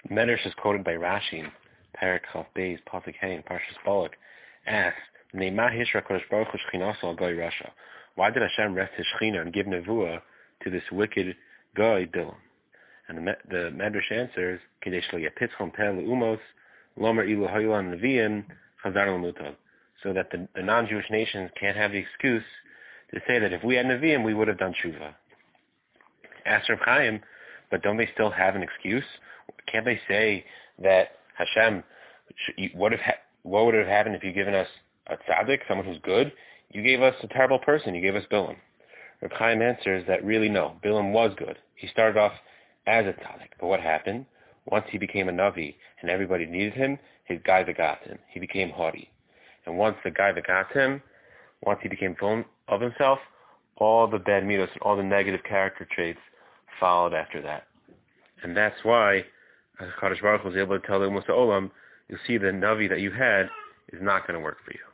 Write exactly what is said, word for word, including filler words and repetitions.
Medrash is quoted by Rashi in Perek Chaf Beis Pasuk Hey in Parshas Balak. Asks, "Nei ma hishra Kodesh Baruch Hu Shechinaso al Goy Rasha?" Why did Hashem rest His Shechina and give nevuah to this wicked Goy Bilam? And the, the Medrash answers, "Kedei shelo yepitzchom peh leumos lomer ilu hayulan neviim chazar lemutad," so that the, the non-Jewish nations can't have the excuse to say that if we had neviim, we would have done tshuva. Asked Reb Chaim, but don't they still have an excuse? Can't they say that Hashem, what if what would have happened if you given us a tzaddik, someone who's good? You gave us a terrible person. You gave us Bilam. Reb Chaim answers that really no, Bilam was good. He started off as a tzaddik, but what happened? Once he became a navi and everybody needed him, his guy begot him. He became haughty. And once the guy begot him, once he became full of himself, all the bad midos and all the negative character traits followed after that. And that's why Kadosh Baruch was able to tell the Musa Olam, you'll see the navi that you had is not going to work for you.